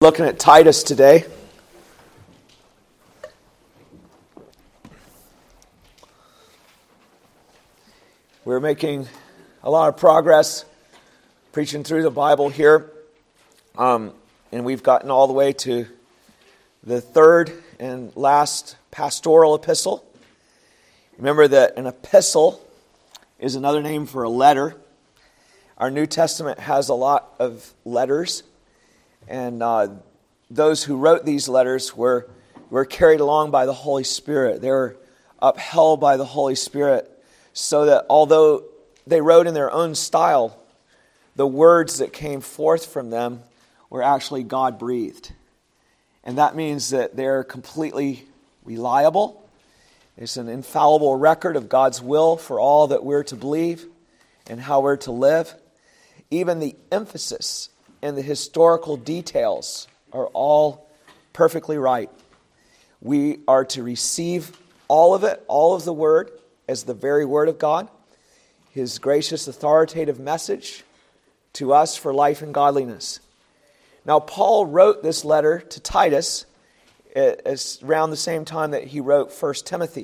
Looking at Titus today. We're making a lot of progress preaching through the Bible here. And we've gotten all the way to the third and last pastoral epistle. Remember that an epistle is another name for a letter. Our New Testament has a lot of letters. And those who wrote these letters were carried along by the Holy Spirit. They were upheld by the Holy Spirit so that although they wrote in their own style, the words that came forth from them were actually God-breathed. And that means that they're completely reliable. It's an infallible record of God's will for all that we're to believe and how we're to live. Even the emphasis and the historical details are all perfectly right. We are to receive all of it, all of the Word, as the very Word of God, His gracious, authoritative message to us for life and godliness. Now, Paul wrote this letter to Titus around the same time that he wrote 1 Timothy,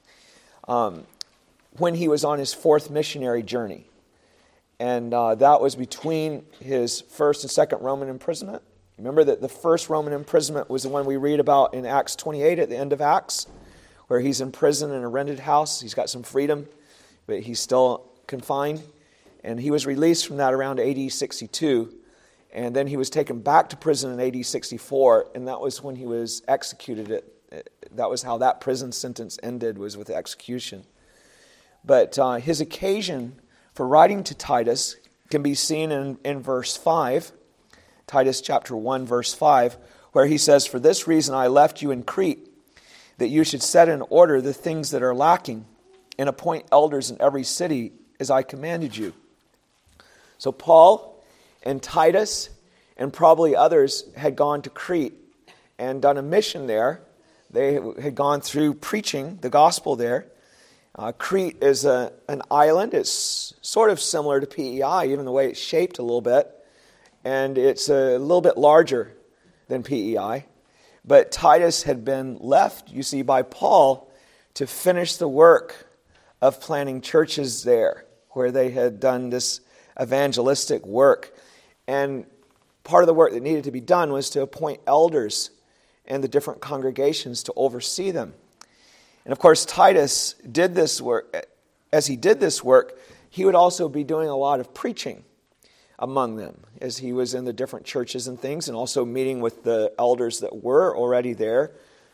when he was on his fourth missionary journey. And that was between his first and second Roman imprisonment. Remember that the first Roman imprisonment was the one we read about in Acts 28 at the end of Acts, where he's in prison in a rented house. He's got some freedom, but he's still confined. And he was released from that around AD 62. And then he was taken back to prison in AD 64, and that was when he was executed. That was how that prison sentence ended, was with execution. But his occasion for writing to Titus can be seen in verse 5, Titus chapter 1, verse 5, where he says, "For this reason I left you in Crete, that you should set in order the things that are lacking, and appoint elders in every city as I commanded you." So Paul and Titus and probably others had gone to Crete and done a mission there. They had gone through preaching the gospel there. Crete is an island. It's sort of similar to PEI, even the way it's shaped a little bit. And it's a little bit larger than PEI. But Titus had been left, you see, by Paul to finish the work of planting churches there, where they had done this evangelistic work. And part of the work that needed to be done was to appoint elders in the different congregations to oversee them. And of course, Titus did this work. As he did this work, he would also be doing a lot of preaching among them as he was in the different churches and things, and also meeting with the elders that were already there,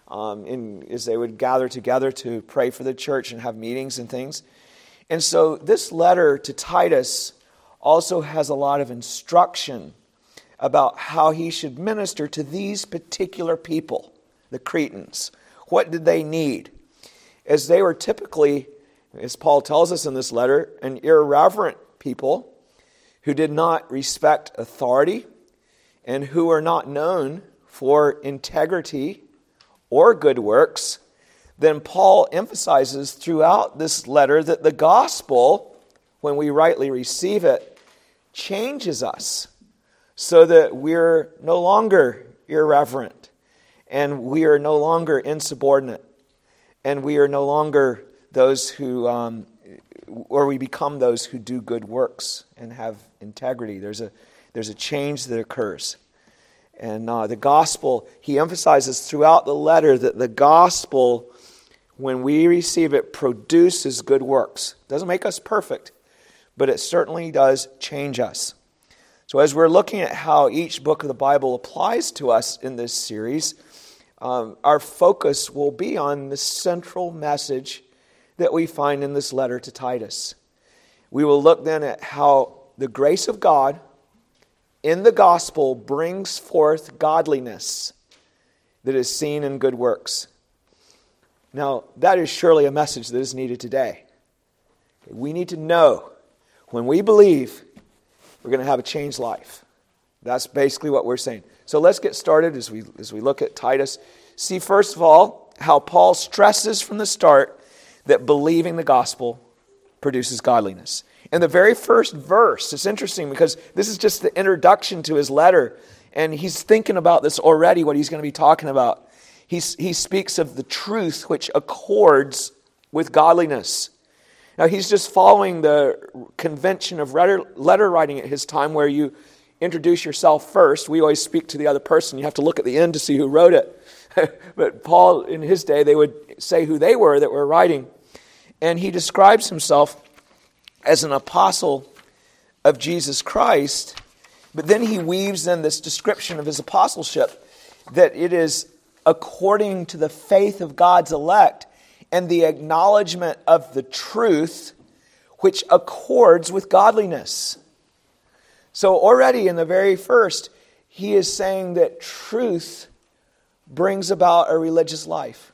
as they would gather together to pray for the church and have meetings and things. And so this letter to Titus also has a lot of instruction about how he should minister to these particular people, the Cretans. What did they need? As they were typically, as Paul tells us in this letter, an irreverent people who did not respect authority and who were not known for integrity or good works, then Paul emphasizes throughout this letter that the gospel, when we rightly receive it, changes us so that we're no longer irreverent and we are no longer insubordinate. And we are no longer those who, or we become those who do good works and have integrity. There's a change that occurs. And the gospel, he emphasizes throughout the letter that the gospel, when we receive it, produces good works. It doesn't make us perfect, but it certainly does change us. So as we're looking at how each book of the Bible applies to us in this series, our focus will be on the central message that we find in this letter to Titus. We will look then at how the grace of God in the gospel brings forth godliness that is seen in good works. Now, that is surely a message that is needed today. We need to know when we believe, we're going to have a changed life. That's basically what we're saying. So let's get started as we look at Titus. See, first of all, how Paul stresses from the start that believing the gospel produces godliness. In the very first verse, it's interesting because this is just the introduction to his letter. And he's thinking about this already, what he's going to be talking about. He speaks of the truth which accords with godliness. Now, he's just following the convention of letter writing at his time, where you introduce yourself first. We always speak to the other person. You have to look at the end to see who wrote it. But Paul, in his day, they would say who they were that were writing. And he describes himself as an apostle of Jesus Christ. But then he weaves in this description of his apostleship, that it is according to the faith of God's elect and the acknowledgement of the truth which accords with godliness. So already in the very first, he is saying that truth brings about a religious life.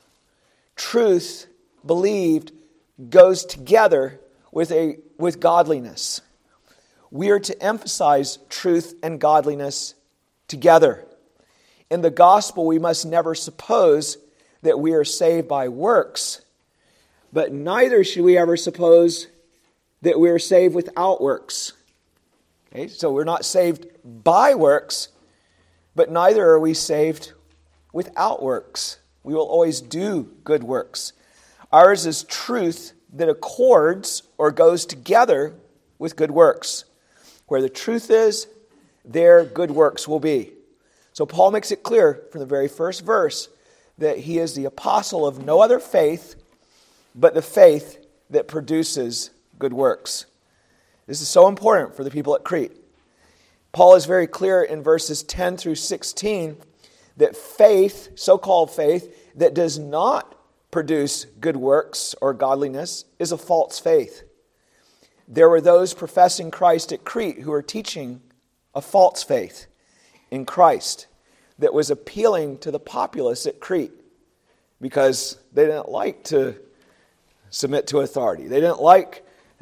Truth, believed, goes together with godliness. We are to emphasize truth and godliness together. In the gospel, we must never suppose that we are saved by works, but neither should we ever suppose that we are saved without works. Okay, so we're not saved by works, but neither are we saved without works. We will always do good works. Ours is truth that accords or goes together with good works. Where the truth is, there good works will be. So Paul makes it clear from the very first verse that he is the apostle of no other faith but the faith that produces good works. This is so important for the people at Crete. Paul is very clear in verses 10 through 16 that faith, so-called faith, that does not produce good works or godliness is a false faith. There were those professing Christ at Crete who were teaching a false faith in Christ that was appealing to the populace at Crete because they didn't like to submit to authority. They didn't like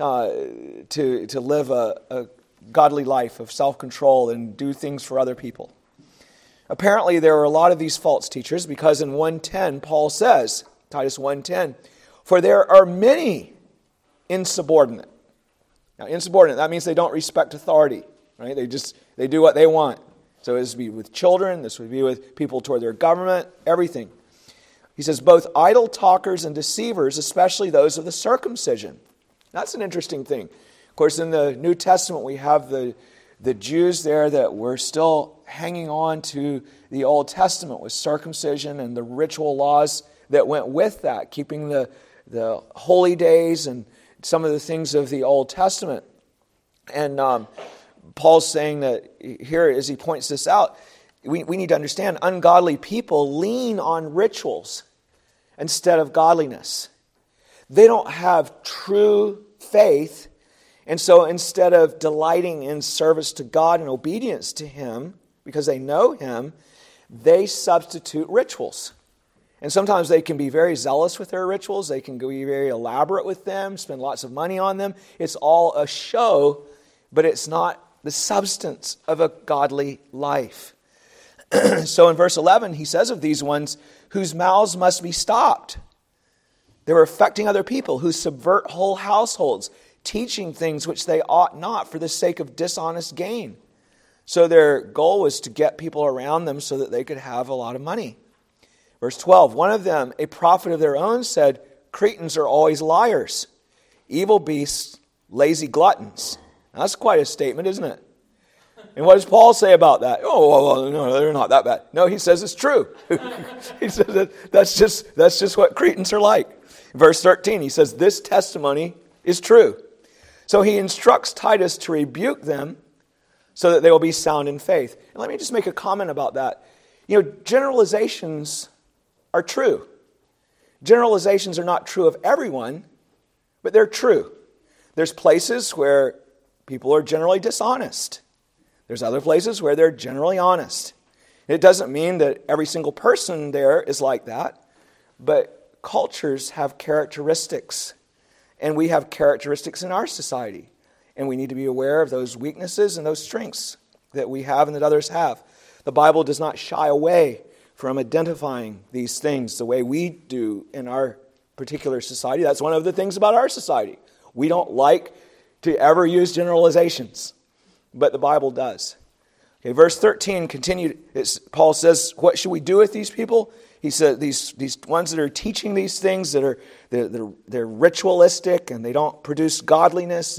to live a godly life of self-control and do things for other people. Apparently, there were a lot of these false teachers because in 1:10, Paul says, Titus 1:10, for there are many insubordinate. Now, insubordinate, that means they don't respect authority, right? They do what they want. So this would be with children, this would be with people toward their government, everything. He says, both idle talkers and deceivers, especially those of the circumcision. That's an interesting thing. Of course, in the New Testament, we have the Jews there that were still hanging on to the Old Testament with circumcision and the ritual laws that went with that, keeping the holy days and some of the things of the Old Testament. And Paul's saying that here, as he points this out, we need to understand ungodly people lean on rituals instead of godliness. They don't have true faith, and so instead of delighting in service to God and obedience to Him, because they know Him, they substitute rituals. And sometimes they can be very zealous with their rituals. They can be very elaborate with them, spend lots of money on them. It's all a show, but it's not the substance of a godly life. So in verse 11, he says of these ones whose mouths must be stopped. They were affecting other people, who subvert whole households, teaching things which they ought not for the sake of dishonest gain. So their goal was to get people around them so that they could have a lot of money. Verse 12, one of them, a prophet of their own, said, Cretans are always liars, evil beasts, lazy gluttons. Now, that's quite a statement, isn't it? And what does Paul say about that? Oh, well, no, they're not that bad. No, he says it's true. He says that that's just what Cretans are like. Verse 13, he says, this testimony is true. So he instructs Titus to rebuke them so that they will be sound in faith. And let me just make a comment about that. You know, generalizations are true. Generalizations are not true of everyone, but they're true. There's places where people are generally dishonest. There's other places where they're generally honest. It doesn't mean that every single person there is like that, but cultures have characteristics, and we have characteristics in our society, and we need to be aware of those weaknesses and those strengths that we have and that others have. The Bible does not shy away from identifying these things the way we do in our particular society. That's one of the things about our society. We don't like to ever use generalizations, but the Bible does. Okay, verse 13 continued. Paul says, what should we do with these people? He said these ones that are teaching these things they're ritualistic and they don't produce godliness.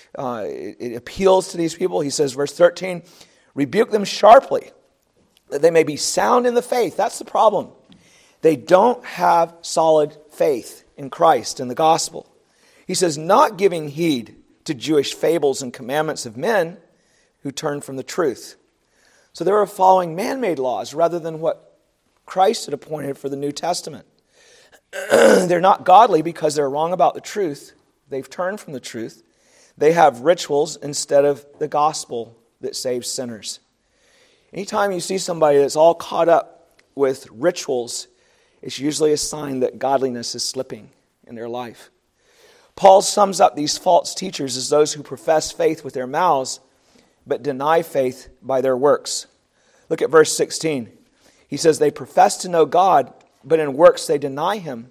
It appeals to these people. He says, verse 13, rebuke them sharply, that they may be sound in the faith. That's the problem. They don't have solid faith in Christ and the gospel. He says, not giving heed to Jewish fables and commandments of men who turn from the truth. So they were following man-made laws rather than what Christ had appointed for the New Testament. They're not godly because they're wrong about the truth. They've turned from the truth. They have rituals instead of the gospel that saves sinners. Anytime you see somebody that's all caught up with rituals, it's usually a sign that godliness is slipping in their life. Paul sums up these false teachers as those who profess faith with their mouths, but deny faith by their works. Look at verse 16. He says they profess to know God, but in works they deny Him.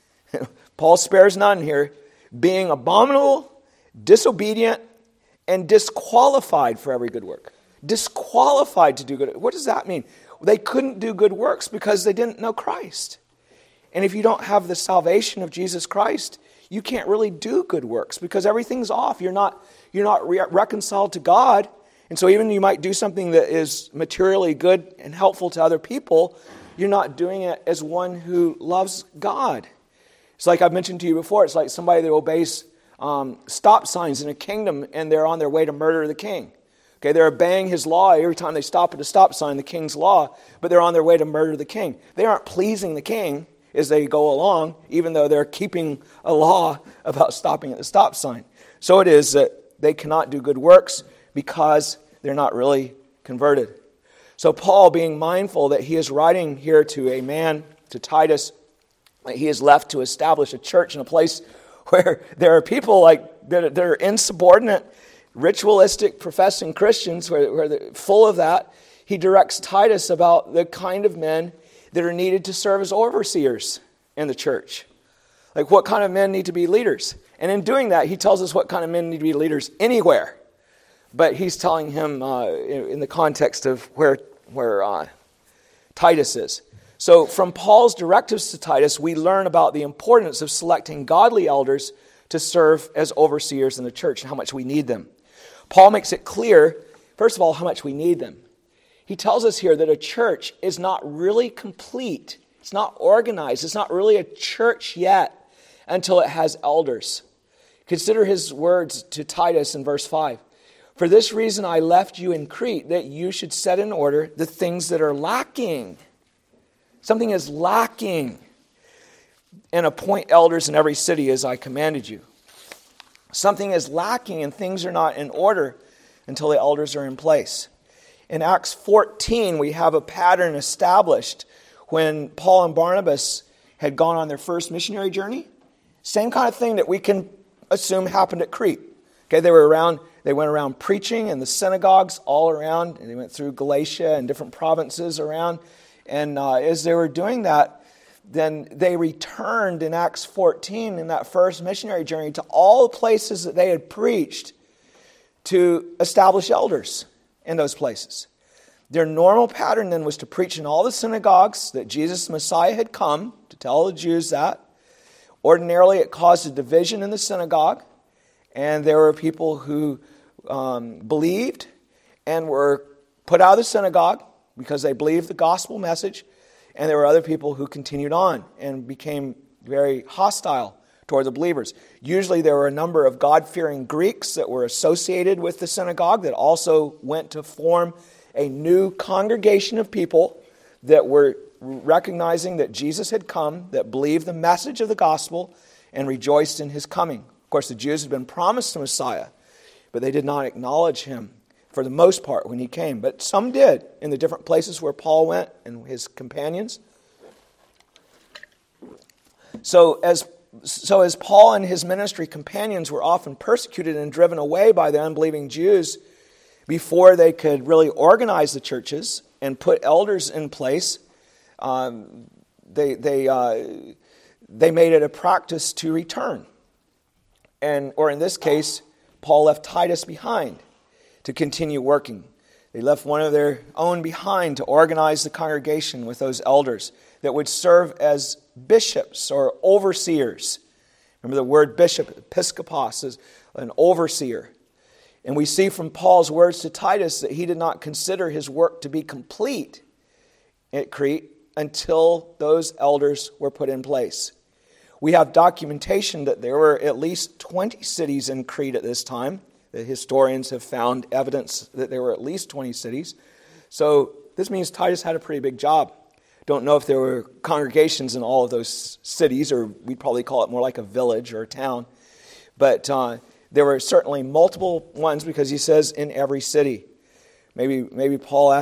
Paul spares none here, being abominable, disobedient, and disqualified for every good work. Disqualified to do good. What does that mean? They couldn't do good works because they didn't know Christ. And if you don't have the salvation of Jesus Christ, you can't really do good works because everything's off. You're not reconciled to God. And so even you might do something that is materially good and helpful to other people, you're not doing it as one who loves God. It's like I've mentioned to you before. It's like somebody that obeys stop signs in a kingdom and they're on their way to murder the king. Okay, they're obeying his law every time they stop at a stop sign, the king's law, but they're on their way to murder the king. They aren't pleasing the king as they go along, even though they're keeping a law about stopping at the stop sign. So it is that they cannot do good works because they're not really converted. So Paul, being mindful that he is writing here to a man, to Titus, that he is left to establish a church in a place where there are people like that are insubordinate, ritualistic, professing Christians, where they're full of that. He directs Titus about the kind of men that are needed to serve as overseers in the church. Like what kind of men need to be leaders. And in doing that, he tells us what kind of men need to be leaders anywhere. But he's telling him in the context of where Titus is. So from Paul's directives to Titus, we learn about the importance of selecting godly elders to serve as overseers in the church and how much we need them. Paul makes it clear, first of all, how much we need them. He tells us here that a church is not really complete. It's not organized. It's not really a church yet until it has elders. Consider his words to Titus in verse 5. For this reason I left you in Crete, that you should set in order the things that are lacking. Something is lacking. And appoint elders in every city as I commanded you. Something is lacking and things are not in order until the elders are in place. In Acts 14, we have a pattern established when Paul and Barnabas had gone on their first missionary journey. Same kind of thing that we can assume happened at Crete. Okay, they went around preaching in the synagogues all around, and they went through Galatia and different provinces around. And as they were doing that, then they returned in Acts 14 in that first missionary journey to all the places that they had preached to establish elders in those places. Their normal pattern then was to preach in all the synagogues that Jesus the Messiah had come, to tell the Jews that. Ordinarily it caused a division in the synagogue, and there were people who believed and were put out of the synagogue because they believed the gospel message, and there were other people who continued on and became very hostile toward the believers. Usually there were a number of God-fearing Greeks that were associated with the synagogue that also went to form a new congregation of people that were recognizing that Jesus had come, that believed the message of the gospel, and rejoiced in his coming. Of course, the Jews had been promised the Messiah, but they did not acknowledge him for the most part when he came. But some did in the different places where Paul went and his companions. So as Paul and his ministry companions were often persecuted and driven away by the unbelieving Jews before they could really organize the churches and put elders in place, they made it a practice to return. Or in this case, Paul left Titus behind to continue working. They left one of their own behind to organize the congregation with those elders that would serve as bishops or overseers. Remember the word bishop, episkopos, is an overseer. And we see from Paul's words to Titus that he did not consider his work to be complete at Crete until those elders were put in place. We have documentation that there were at least 20 cities in Crete at this time. The historians have found evidence that there were at least 20 cities. So this means Titus had a pretty big job. Don't know if there were congregations in all of those cities, or we'd probably call it more like a village or a town. But there were certainly multiple ones, because he says in every city. Maybe what Paul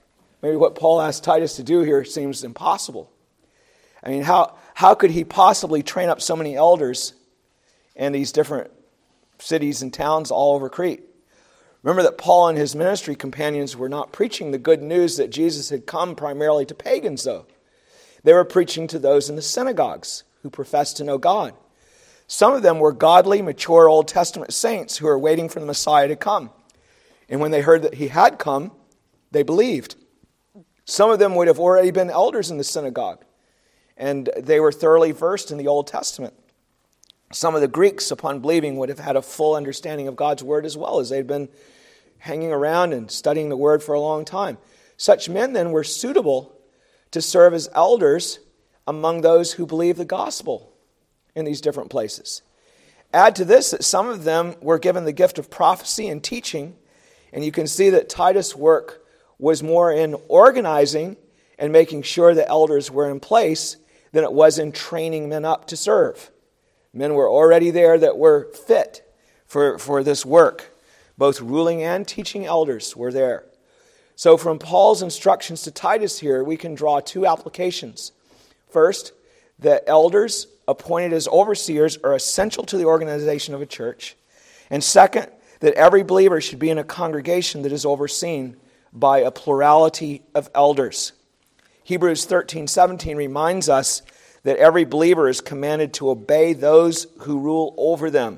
asked Titus to do here seems impossible. I mean, how could he possibly train up so many elders in these different cities and towns all over Crete? Remember that Paul and his ministry companions were not preaching the good news that Jesus had come primarily to pagans, though. They were preaching to those in the synagogues who professed to know God. Some of them were godly, mature Old Testament saints who were waiting for the Messiah to come. And when they heard that he had come, they believed. Some of them would have already been elders in the synagogue, and they were thoroughly versed in the Old Testament. Some of the Greeks, upon believing, would have had a full understanding of God's Word as well, as they'd been hanging around and studying the Word for a long time. Such men then were suitable to serve as elders among those who believe the gospel in these different places. Add to this that some of them were given the gift of prophecy and teaching, and you can see that Titus' work was more in organizing and making sure the elders were in place than it was in training men up to serve. Men were already there that were fit for this work. Both ruling and teaching elders were there. So from Paul's instructions to Titus here, we can draw two applications. First, that elders appointed as overseers are essential to the organization of a church. And second, that every believer should be in a congregation that is overseen by a plurality of elders. Hebrews 13:17 reminds us that every believer is commanded to obey those who rule over them.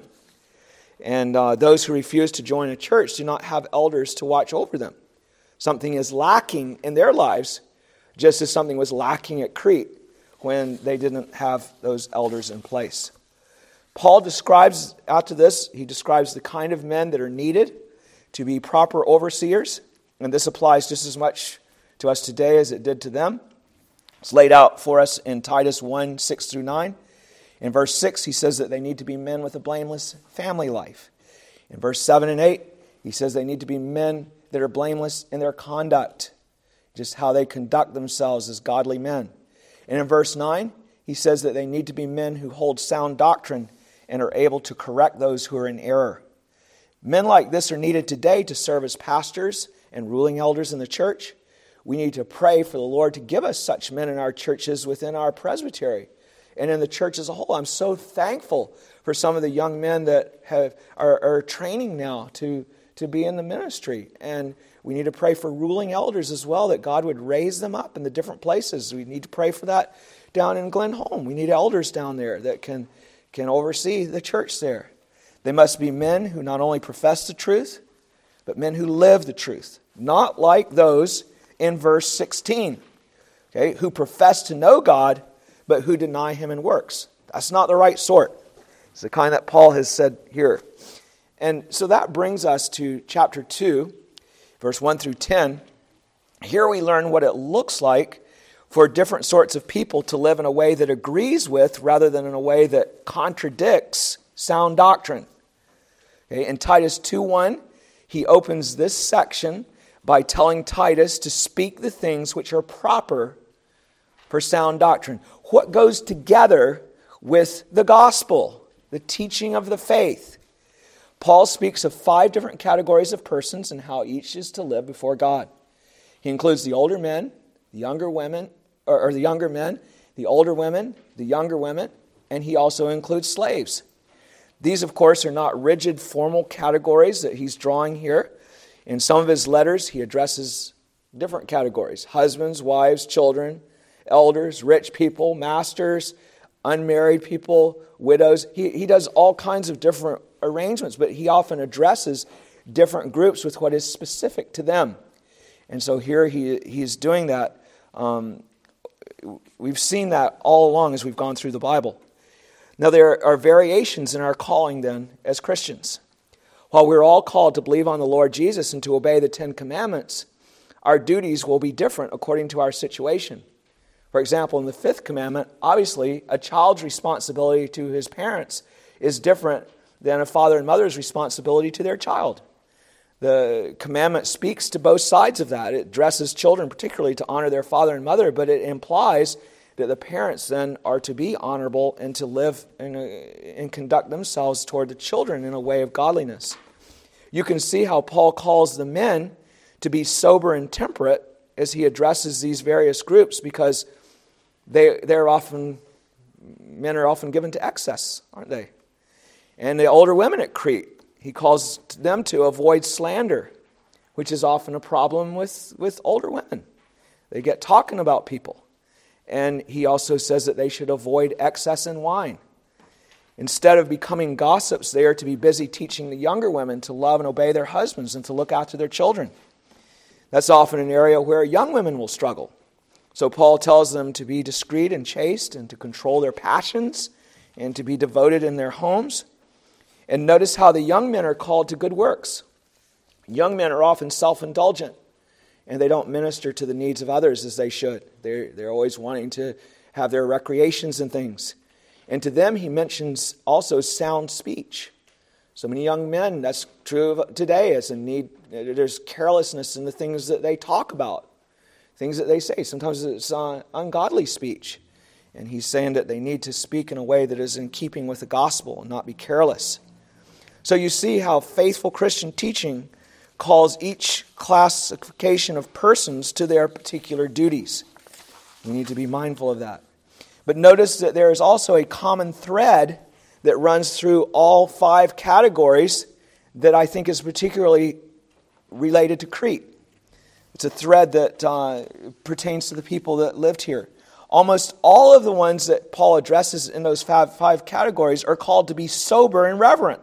And those who refuse to join a church do not have elders to watch over them. Something is lacking in their lives, just as something was lacking at Crete when they didn't have those elders in place. Paul describes, after this, he describes the kind of men that are needed to be proper overseers. And this applies just as much to us today as it did to them. It's laid out for us in Titus 1, 6 through 9. In verse 6, he says that they need to be men with a blameless family life. In verse 7 and 8, he says they need to be men that are blameless in their conduct, just how they conduct themselves as godly men. And in verse 9, he says that they need to be men who hold sound doctrine and are able to correct those who are in error. Men like this are needed today to serve as pastors and ruling elders in the church. We need to pray for the Lord to give us such men in our churches within our presbytery and in the church as a whole. I'm so thankful for some of the young men that are training now to be in the ministry. And we need to pray for ruling elders as well, that God would raise them up in the different places. We need to pray for that down in Glenholm. We need elders down there that can oversee the church there. They must be men who not only profess the truth, but men who live the truth. Not like those in verse 16, okay, who profess to know God, but who deny Him in works. That's not the right sort. It's the kind that Paul has said here. And so that brings us to chapter 2, verse 1 through 10. Here we learn what it looks like for different sorts of people to live in a way that agrees with rather than in a way that contradicts sound doctrine. Okay, in Titus 2:1, he opens this section by telling Titus to speak the things which are proper for sound doctrine. What goes together with the gospel, the teaching of the faith? Paul speaks of 5 different categories of persons and how each is to live before God. He includes the older men, the younger women, or the younger men, the older women, the younger women, and he also includes slaves. These, of course, are not rigid formal categories that he's drawing here. In some of his letters, he addresses different categories: husbands, wives, children, elders, rich people, masters, unmarried people, widows. He does all kinds of different arrangements, but he often addresses different groups with what is specific to them. And so here he's doing that. We've seen that all along as we've gone through the Bible. Now there are variations in our calling then as Christians. While we're all called to believe on the Lord Jesus and to obey the 10 Commandments, our duties will be different according to our situation. For example, in the 5th commandment, obviously a child's responsibility to his parents is different than a father and mother's responsibility to their child. The commandment speaks to both sides of that. It addresses children particularly to honor their father and mother, but it implies that the parents then are to be honorable and to live and conduct themselves toward the children in a way of godliness. You can see how Paul calls the men to be sober and temperate as he addresses these various groups, because men are often given to excess, aren't they? And the older women at Crete, he calls them to avoid slander, which is often a problem with older women. They get talking about people. And he also says that they should avoid excess in wine. Instead of becoming gossips, they are to be busy teaching the younger women to love and obey their husbands and to look after their children. That's often an area where young women will struggle. So Paul tells them to be discreet and chaste and to control their passions and to be devoted in their homes. And notice how the young men are called to good works. Young men are often self-indulgent, and they don't minister to the needs of others as they should. They're always wanting to have their recreations and things. And to them, he mentions also sound speech. So many young men, that's true of today, as a need. There's carelessness in the things that they talk about, things that they say. Sometimes it's ungodly speech. And he's saying that they need to speak in a way that is in keeping with the gospel and not be careless. So you see how faithful Christian teaching calls each classification of persons to their particular duties. We need to be mindful of that. But notice that there is also a common thread that runs through all 5 categories that I think is particularly related to Crete. It's a thread that pertains to the people that lived here. Almost all of the ones that Paul addresses in those 5 categories are called to be sober and reverent.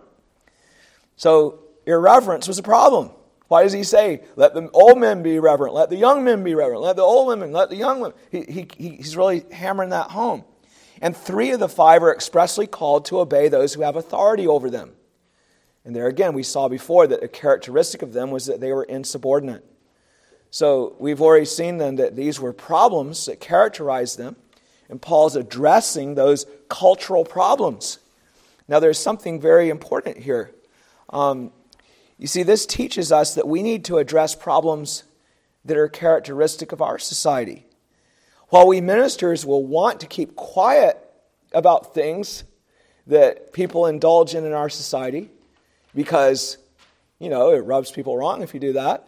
So irreverence was a problem. Why does he say, let the old men be reverent, let the young men be reverent, let the old women, let the young women? He's really hammering that home. And 3 of the 5 are expressly called to obey those who have authority over them. And there again, we saw before that a characteristic of them was that they were insubordinate. So we've already seen then that these were problems that characterized them. And Paul's addressing those cultural problems. Now there's something very important here. You see, this teaches us that we need to address problems that are characteristic of our society. While we ministers will want to keep quiet about things that people indulge in our society, because, it rubs people wrong if you do that,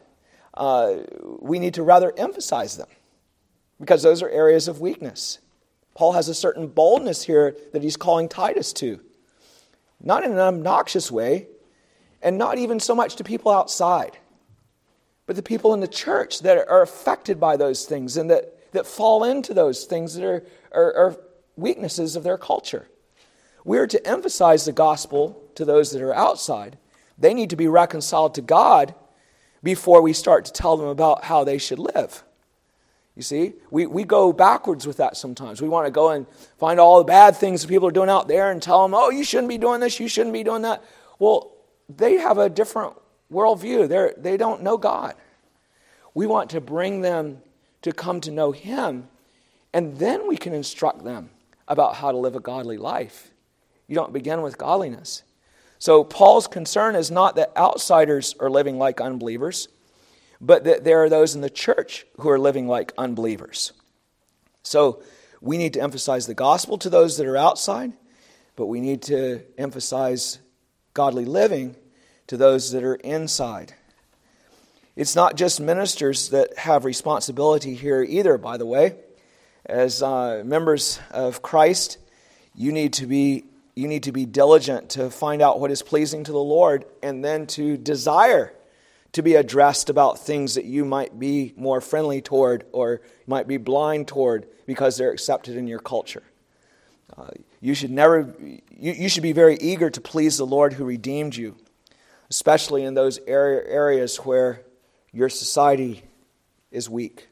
we need to rather emphasize them, because those are areas of weakness. Paul has a certain boldness here that he's calling Titus to. Not in an obnoxious way, and not even so much to people outside, but the people in the church that are affected by those things and that fall into those things that are weaknesses of their culture. We're to emphasize the gospel to those that are outside. They need to be reconciled to God before we start to tell them about how they should live. You see, we go backwards with that sometimes. We want to go and find all the bad things that people are doing out there and tell them, oh, you shouldn't be doing this, you shouldn't be doing that. Well, they have a different worldview. They don't know God. We want to bring them to come to know Him, and then we can instruct them about how to live a godly life. You don't begin with godliness. So Paul's concern is not that outsiders are living like unbelievers, but that there are those in the church who are living like unbelievers. So we need to emphasize the gospel to those that are outside, but we need to emphasize godly living to those that are inside. It's not just ministers that have responsibility here either, by the way. As members of Christ, you need to be diligent to find out what is pleasing to the Lord, and then to desire to be addressed about things that you might be more friendly toward or might be blind toward because they're accepted in your culture. You should be very eager to please the Lord who redeemed you, especially in those areas where your society is weak.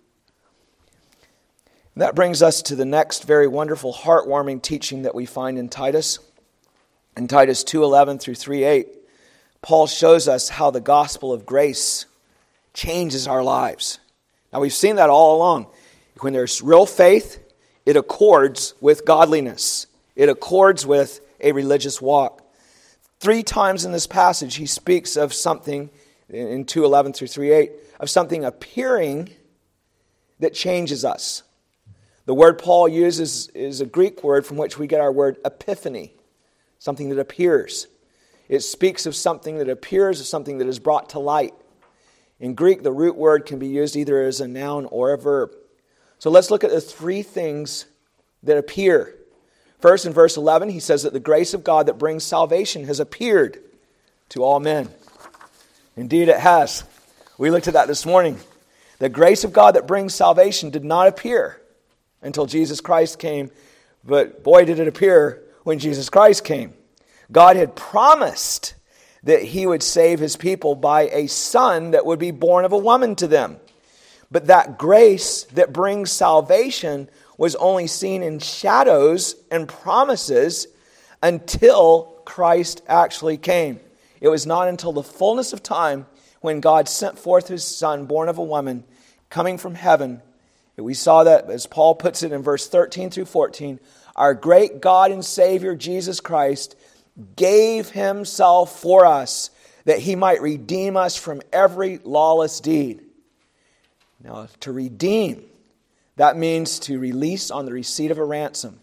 And that brings us to the next very wonderful, heartwarming teaching that we find in Titus. In Titus 2:11 through 3:8, Paul shows us how the gospel of grace changes our lives. Now, we've seen that all along. When there's real faith, it accords with godliness. It accords with a religious walk. 3 times in this passage, he speaks of something, in 2:11 through 3:8, of something appearing that changes us. The word Paul uses is a Greek word from which we get our word epiphany, something that appears. It speaks of something that appears, of something that is brought to light. In Greek, the root word can be used either as a noun or a verb. So let's look at the 3 things that appear. First, in verse 11, he says that the grace of God that brings salvation has appeared to all men. Indeed, it has. We looked at that this morning. The grace of God that brings salvation did not appear until Jesus Christ came, but boy, did it appear when Jesus Christ came. God had promised that he would save his people by a son that would be born of a woman to them. But that grace that brings salvation was only seen in shadows and promises until Christ actually came. It was not until the fullness of time when God sent forth his Son, born of a woman, coming from heaven, that we saw that, as Paul puts it in verse 13 through 14, our great God and Savior, Jesus Christ, gave himself for us that he might redeem us from every lawless deed. Now, to redeem, that means to release on the receipt of a ransom.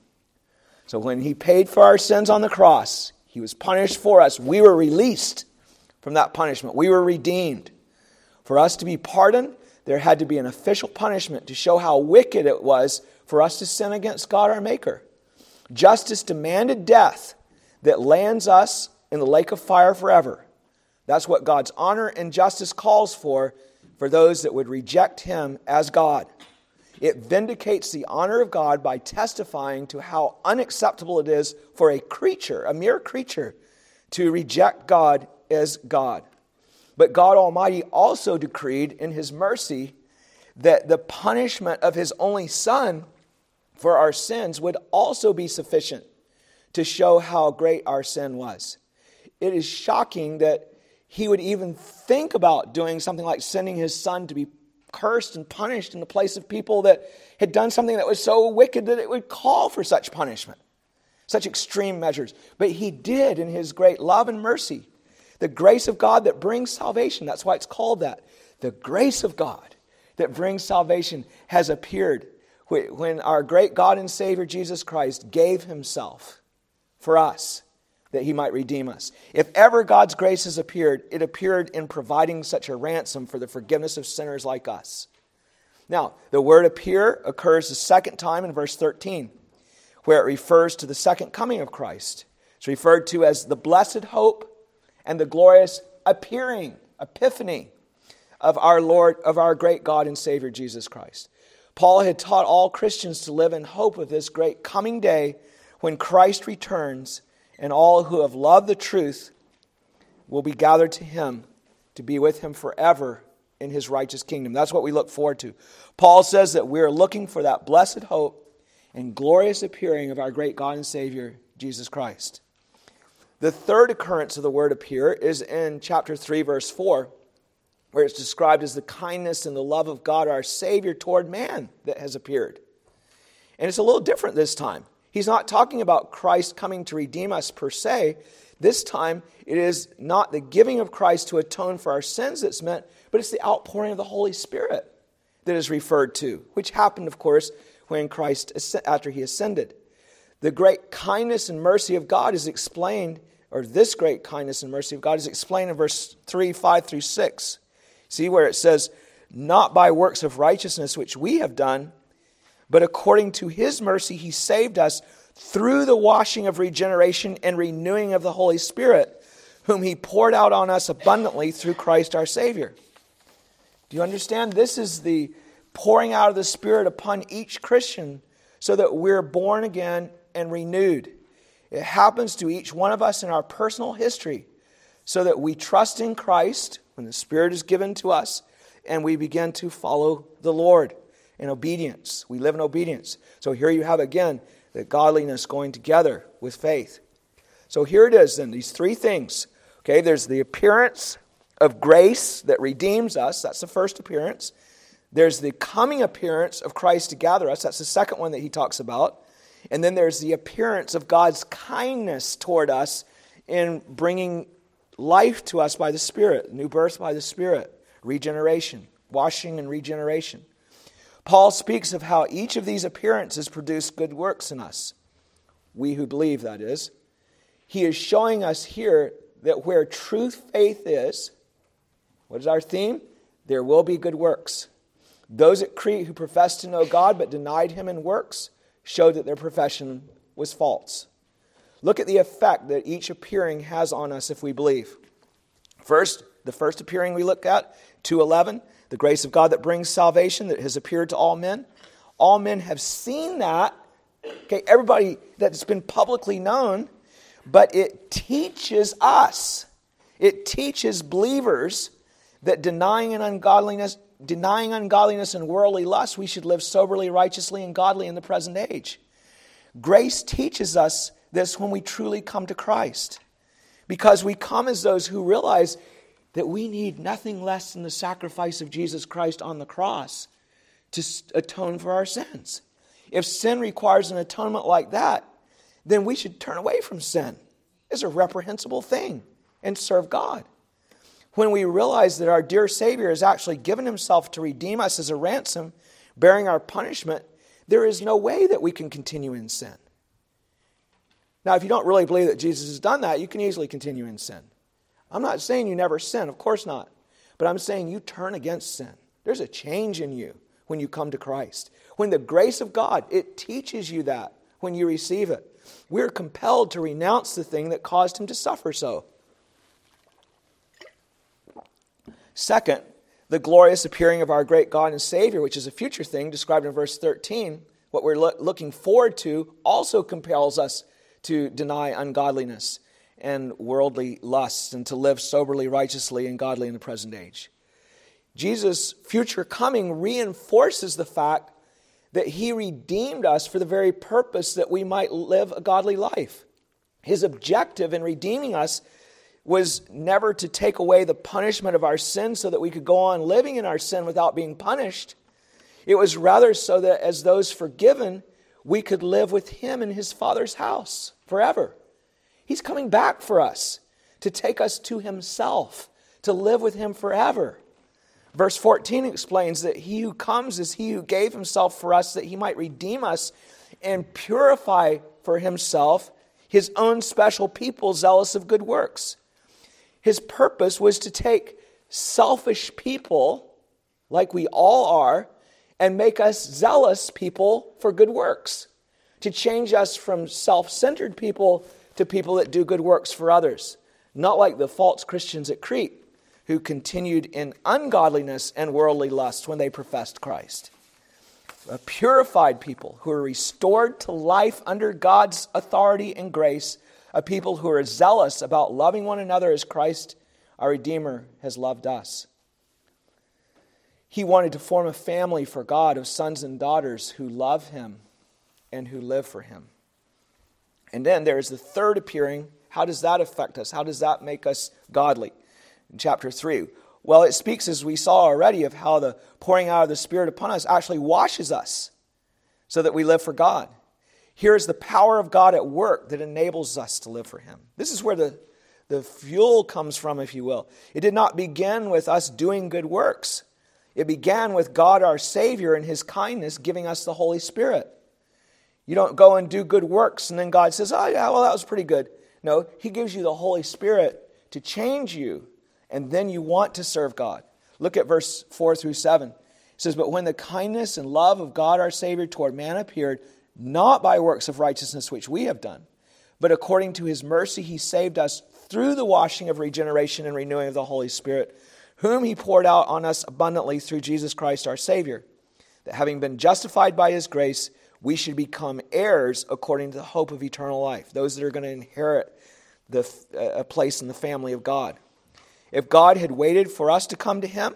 So when he paid for our sins on the cross, he was punished for us. We were released from that punishment. We were redeemed. For us to be pardoned, there had to be an official punishment to show how wicked it was for us to sin against God our Maker. Justice demanded death that lands us in the lake of fire forever. That's what God's honor and justice calls for those that would reject him as God. It vindicates the honor of God by testifying to how unacceptable it is for a creature, a mere creature, to reject God as God. But God Almighty also decreed in his mercy that the punishment of his only Son for our sins would also be sufficient to show how great our sin was. It is shocking that he would even think about doing something like sending his Son to be cursed and punished in the place of people that had done something that was so wicked that it would call for such punishment, such extreme measures. But he did in his great love and mercy. The grace of God that brings salvation, that's why it's called that. The grace of God that brings salvation has appeared when our great God and Savior Jesus Christ gave himself for us, that he might redeem us. If ever God's grace has appeared, it appeared in providing such a ransom for the forgiveness of sinners like us. Now, the word appear occurs the second time in verse 13, where it refers to the second coming of Christ. It's referred to as the blessed hope and the glorious appearing, epiphany of our Lord, of our great God and Savior Jesus Christ. Paul had taught all Christians to live in hope of this great coming day when Christ returns, and all who have loved the truth will be gathered to him to be with him forever in his righteous kingdom. That's what we look forward to. Paul says that we're looking for that blessed hope and glorious appearing of our great God and Savior, Jesus Christ. The third occurrence of the word appear is in chapter 3, verse 4, where it's described as the kindness and the love of God, our Savior, toward man that has appeared. And it's a little different this time. He's not talking about Christ coming to redeem us per se. This time, it is not the giving of Christ to atone for our sins that's meant, but it's the outpouring of the Holy Spirit that is referred to, which happened, of course, when Christ, after he ascended. The great kindness and mercy of God is explained, or this great kindness and mercy of God is explained in verse 3, 5 through 6. See where it says, not by works of righteousness which we have done, but according to his mercy he saved us through the washing of regeneration and renewing of the Holy Spirit, whom he poured out on us abundantly through Christ our Savior. Do you understand? This is the pouring out of the Spirit upon each Christian so that we're born again and renewed. It happens to each one of us in our personal history so that we trust in Christ when the Spirit is given to us, and we begin to follow the Lord in obedience. We live in obedience. So here you have again the godliness going together with faith. So here it is then, these three things. Okay, there's the appearance of grace that redeems us. That's the first appearance. There's the coming appearance of Christ to gather us. That's the second one that he talks about. And then there's the appearance of God's kindness toward us in bringing life to us by the Spirit, new birth by the Spirit, regeneration, washing and regeneration. Paul speaks of how each of these appearances produce good works in us. We who believe, that is. He is showing us here that where true faith is, what is our theme? There will be good works. Those at Crete who professed to know God but denied him in works showed that their profession was false. Look at the effect that each appearing has on us if we believe. First, the first appearing we look at, 2:11, the grace of God that brings salvation that has appeared to all men. All men have seen that. Okay, everybody that's been publicly known, but it teaches us. It teaches believers that denying ungodliness and worldly lust, we should live soberly, righteously, and godly in the present age. Grace teaches us this when we truly come to Christ, because we come as those who realize that we need nothing less than the sacrifice of Jesus Christ on the cross to atone for our sins. If sin requires an atonement like that, then we should turn away from sin. It's a reprehensible thing and serve God. When we realize that our dear Savior has actually given himself to redeem us as a ransom, bearing our punishment, there is no way that we can continue in sin. Now, if you don't really believe that Jesus has done that, you can easily continue in sin. I'm not saying you never sin, of course not. But I'm saying you turn against sin. There's a change in you when you come to Christ. When the grace of God, it teaches you that when you receive it. We're compelled to renounce the thing that caused him to suffer so. Second, the glorious appearing of our great God and Savior, which is a future thing described in verse 13, what we're looking forward to, also compels us to deny ungodliness and worldly lusts and to live soberly, righteously, and godly in the present age. Jesus' future coming reinforces the fact that he redeemed us for the very purpose that we might live a godly life. His objective in redeeming us was never to take away the punishment of our sin so that we could go on living in our sin without being punished. It was rather so that as those forgiven, we could live with him in his Father's house forever. He's coming back for us to take us to himself, to live with him forever. Verse 14 explains that he who comes is he who gave himself for us that he might redeem us and purify for himself his own special people zealous of good works. His purpose was to take selfish people, like we all are, and make us zealous people for good works. To change us from self-centered people to people that do good works for others. Not like the false Christians at Crete, who continued in ungodliness and worldly lust when they professed Christ. A purified people who are restored to life under God's authority and grace, a people who are zealous about loving one another as Christ, our Redeemer, has loved us. He wanted to form a family for God of sons and daughters who love him and who live for him. And then there is the third appearing. How does that affect us? How does that make us godly? In chapter 3. Well, it speaks, as we saw already, of how the pouring out of the Spirit upon us actually washes us so that we live for God. Here is the power of God at work that enables us to live for him. This is where the fuel comes from, if you will. It did not begin with us doing good works. It began with God our Savior and his kindness giving us the Holy Spirit. You don't go and do good works and then God says, oh yeah, well that was pretty good. No, he gives you the Holy Spirit to change you, and then you want to serve God. Look at verse 4 through 7. It says, but when the kindness and love of God our Savior toward man appeared, not by works of righteousness which we have done, but according to his mercy he saved us through the washing of regeneration and renewing of the Holy Spirit, whom he poured out on us abundantly through Jesus Christ our Savior, that having been justified by his grace, we should become heirs according to the hope of eternal life, those that are going to inherit a place in the family of God. If God had waited for us to come to him, he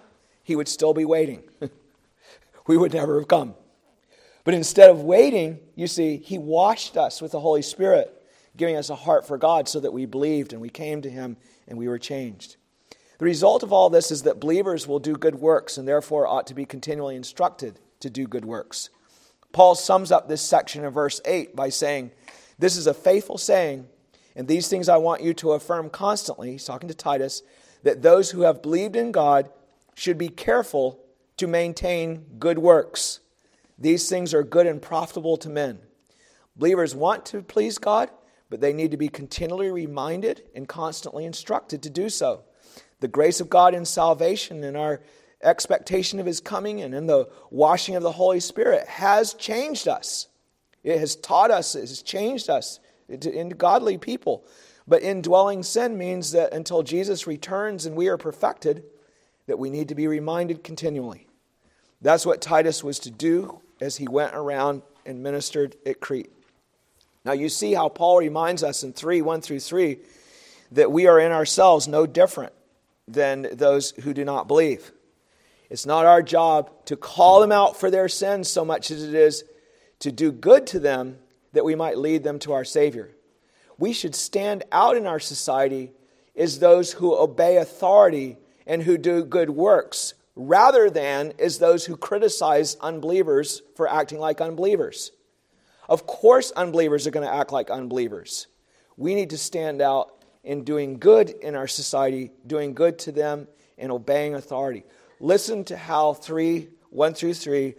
he would still be waiting. We would never have come. But instead of waiting, you see, he washed us with the Holy Spirit, giving us a heart for God so that we believed and we came to him and we were changed. The result of all this is that believers will do good works and therefore ought to be continually instructed to do good works. Paul sums up this section in verse 8 by saying, "This is a faithful saying, and these things I want you to affirm constantly," he's talking to Titus, "that those who have believed in God should be careful to maintain good works. These things are good and profitable to men." Believers want to please God, but they need to be continually reminded and constantly instructed to do so. The grace of God in salvation and our expectation of his coming and in the washing of the Holy Spirit has changed us. It has taught us, it has changed us into godly people. But indwelling sin means that until Jesus returns and we are perfected, that we need to be reminded continually. That's what Titus was to do as he went around and ministered at Crete. Now you see how Paul reminds us in 3:1-3, that we are in ourselves no different than those who do not believe. It's not our job to call them out for their sins so much as it is to do good to them that we might lead them to our Savior. We should stand out in our society as those who obey authority and who do good works, rather than as those who criticize unbelievers for acting like unbelievers. Of course, unbelievers are going to act like unbelievers. We need to stand out in doing good in our society, doing good to them, and obeying authority. Listen to how Titus 3:1-3,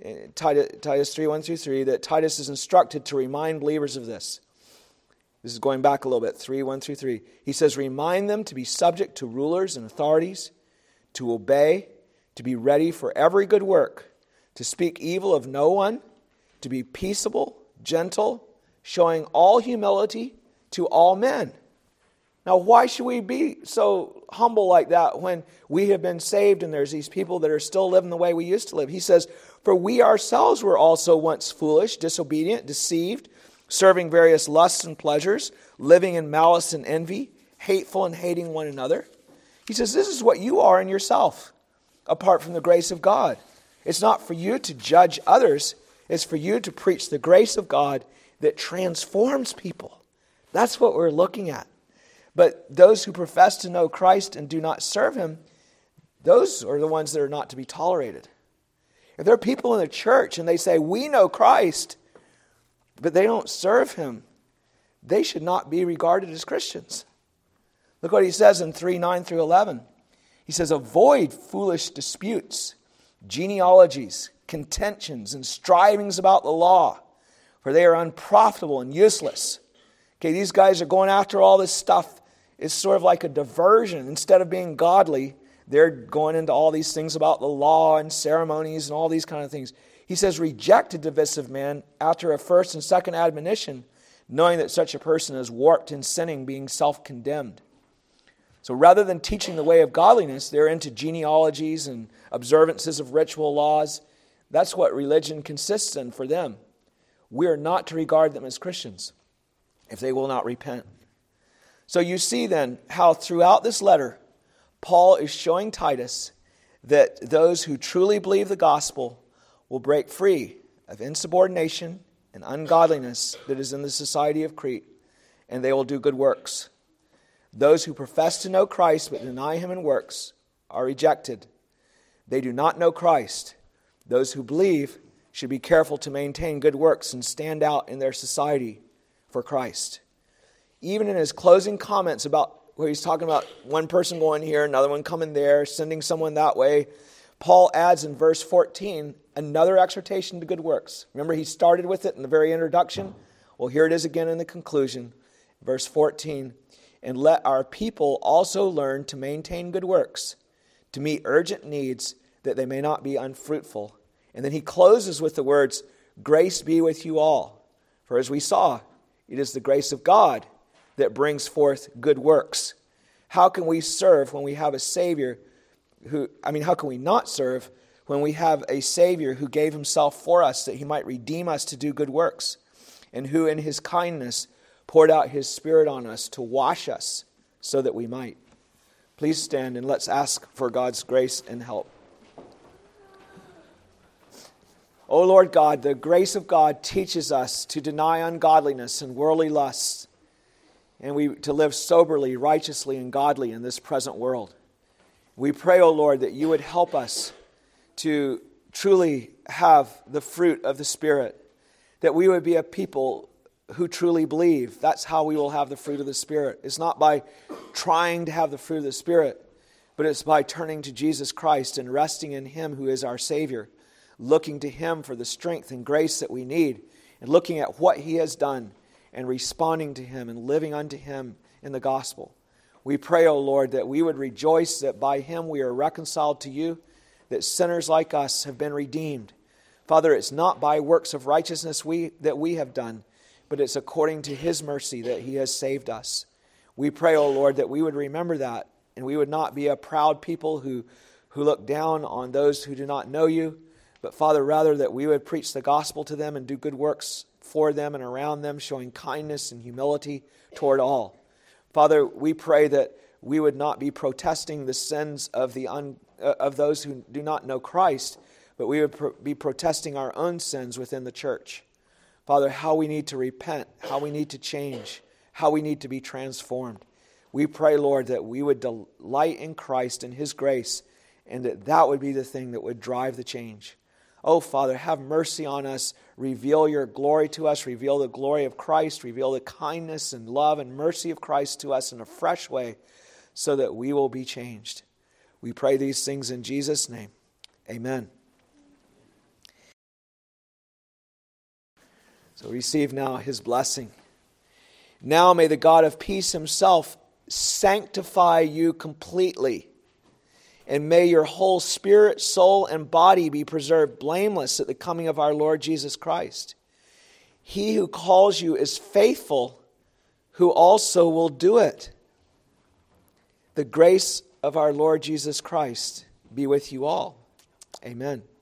that Titus is instructed to remind believers of this. This is going back a little bit, 3:1-3. He says, "Remind them to be subject to rulers and authorities, to obey, to be ready for every good work, to speak evil of no one, to be peaceable, gentle, showing all humility to all men." Now, why should we be so humble like that when we have been saved and there's these people that are still living the way we used to live? He says, "For we ourselves were also once foolish, disobedient, deceived, serving various lusts and pleasures, living in malice and envy, hateful and hating one another." He says, this is what you are in yourself, apart from the grace of God. It's not for you to judge others. It's for you to preach the grace of God that transforms people. That's what we're looking at. But those who profess to know Christ and do not serve him, those are the ones that are not to be tolerated. If there are people in the church and they say, we know Christ, but they don't serve him, they should not be regarded as Christians. Look what he says in 3:9-11. He says, "Avoid foolish disputes, genealogies, contentions, and strivings about the law, for they are unprofitable and useless." Okay, these guys are going after all this stuff. It's sort of like a diversion. Instead of being godly, they're going into all these things about the law and ceremonies and all these kind of things. He says, "Reject a divisive man after a first and second admonition, knowing that such a person is warped in sinning, being self-condemned." So rather than teaching the way of godliness, they're into genealogies and observances of ritual laws. That's what religion consists in for them. We are not to regard them as Christians if they will not repent. So you see then how throughout this letter, Paul is showing Titus that those who truly believe the gospel will break free of insubordination and ungodliness that is in the society of Crete, and they will do good works. Those who profess to know Christ but deny him in works are rejected. They do not know Christ. Those who believe should be careful to maintain good works and stand out in their society for Christ. Even in his closing comments about where he's talking about one person going here, another one coming there, sending someone that way, Paul adds in verse 14 another exhortation to good works. Remember, he started with it in the very introduction. Well, here it is again in the conclusion. Verse 14, "And let our people also learn to maintain good works, to meet urgent needs, that they may not be unfruitful." And then he closes with the words, "Grace be with you all." For as we saw, it is the grace of God that brings forth good works. How can we serve when we have a Savior how can we not serve when we have a Savior who gave himself for us that he might redeem us to do good works, and who in his kindness poured out his Spirit on us to wash us so that we might? Please stand and let's ask for God's grace and help. O Lord God, the grace of God teaches us to deny ungodliness and worldly lusts, and to live soberly, righteously, and godly in this present world. We pray, O Lord, that you would help us to truly have the fruit of the Spirit, that we would be a people who truly believe. That's how we will have the fruit of the Spirit. It's not by trying to have the fruit of the Spirit, but it's by turning to Jesus Christ and resting in Him who is our Savior, looking to Him for the strength and grace that we need, and looking at what He has done and responding to Him and living unto Him in the gospel. We pray, O Lord, that we would rejoice that by Him we are reconciled to you, that sinners like us have been redeemed. Father, it's not by works of righteousness that we have done, but it's according to His mercy that He has saved us. We pray, O Lord, that we would remember that, and we would not be a proud people who look down on those who do not know you, but Father, rather that we would preach the gospel to them and do good works for them and around them, showing kindness and humility toward all. Father, we pray that we would not be protesting the sins of those who do not know Christ, but we would be protesting our own sins within the church. Father, how we need to repent, how we need to change, how we need to be transformed. We pray, Lord, that we would delight in Christ and His grace, and that would be the thing that would drive the change. Oh, Father, have mercy on us. Reveal your glory to us. Reveal the glory of Christ. Reveal the kindness and love and mercy of Christ to us in a fresh way so that we will be changed. We pray these things in Jesus' name. Amen. So receive now His blessing. Now may the God of peace Himself sanctify you completely, and may your whole spirit, soul, and body be preserved blameless at the coming of our Lord Jesus Christ. He who calls you is faithful, who also will do it. The grace of our Lord Jesus Christ be with you all. Amen.